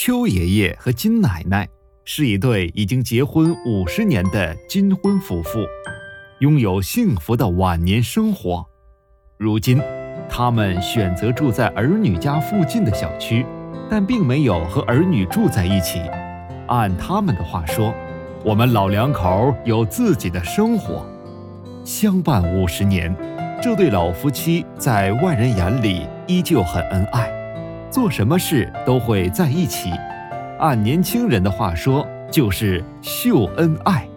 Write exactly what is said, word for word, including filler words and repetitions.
邱爷爷和金奶奶是一对已经结婚五十年的金婚夫妇，拥有幸福的晚年生活。如今，他们选择住在儿女家附近的小区，但并没有和儿女住在一起。按他们的话说，我们老两口有自己的生活。相伴五十年，这对老夫妻在外人眼里依旧很恩爱，做什么事都会在一起。按年轻人的话说，就是秀恩爱。